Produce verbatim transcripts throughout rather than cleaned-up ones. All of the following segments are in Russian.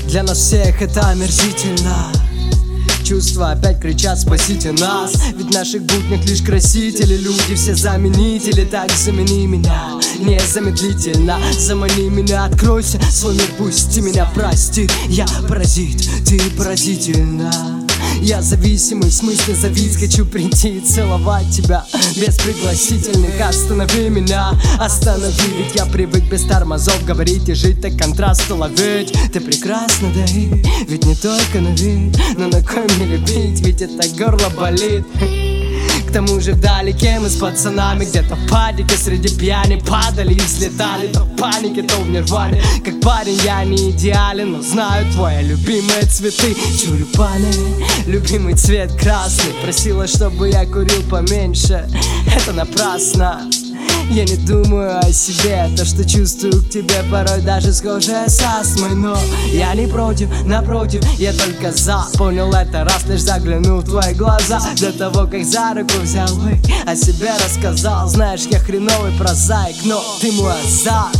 Для нас всех это омерзительно. Чувства опять кричат: спасите нас. Ведь в наших буднях лишь красители. Люди все заменители. Так замени меня незамедлительно. Замани меня, откройся, свой мир пусти меня, прости. Я паразит, ты поразительна. Я зависимый, в смысле завис. Хочу прийти и целовать тебя без пригласительных. Останови меня, останови. Ведь я привык без тормозов говорить и жить, так контраст ловить. Ты прекрасна, да и ведь не только на вид. Но на кой мне любить, ведь это горло болит. К тому же вдалеке мы с пацанами где-то в падике среди пьяни падали и взлетали. То в панике, то в нирване. Как парень я не идеален, но знаю твои любимые цветы тюльпаны. Любимый цвет красный. Просила, чтобы я курил поменьше. Это напрасно. Я не думаю о себе, то, что чувствую к тебе, порой даже схожее с астмой. Но я не против, напротив, я только за. Понял это, раз лишь заглянул в твои глаза. До того, как за руку взял и о себе рассказал. Знаешь, я хреновый прозаик, но ты мой азарт.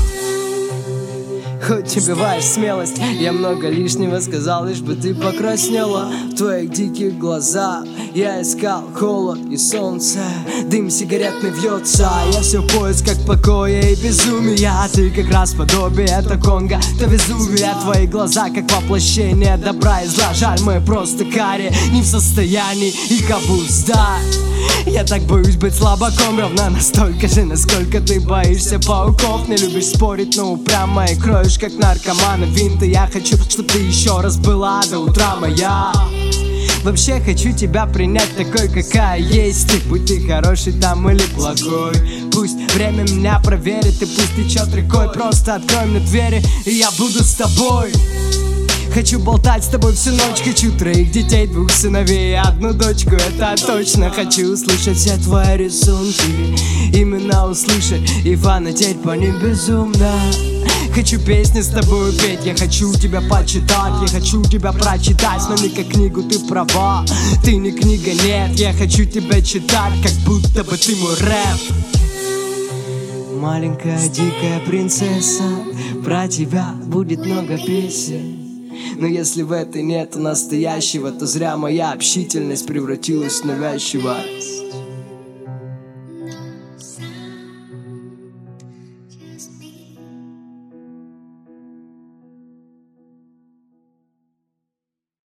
Хоть убиваешь смелость, я много лишнего сказал, лишь бы ты покраснела. В твоих диких глазах я искал холод и солнце. Дым сигаретный вьется, я все в поисках покоя и безумия. А ты как раз подобие то Конго, то Везувия. Твои глаза как воплощение добра и зла. Жаль, мы просто кари, не в состоянии их обуздать. Я так боюсь быть слабаком, ровно настолько же, насколько ты боишься пауков. Не любишь спорить, но упрямо и кроешь, как наркомана винты. Я хочу, чтобы ты еще раз была до утра моя. Вообще хочу тебя принять такой, какая есть ты. Будь ты хороший там или плохой, пусть время меня проверит и пусть течет рекой. Просто открой мне двери, и я буду с тобой. Хочу болтать с тобой всю ночь. Хочу троих детей, двух сыновей и одну дочку, это точно. Хочу услышать все твои рисунки, именно услышать и фанатеть по ним безумно. Хочу песни с тобой петь, я хочу тебя почитать, я хочу тебя прочитать, но не как книгу, ты права, ты не книга, нет. Я хочу тебя читать, как будто бы ты мой рэп. Маленькая дикая принцесса, про тебя будет много песен. Но если в этой нету настоящего, то зря моя общительность превратилась в навязчивость.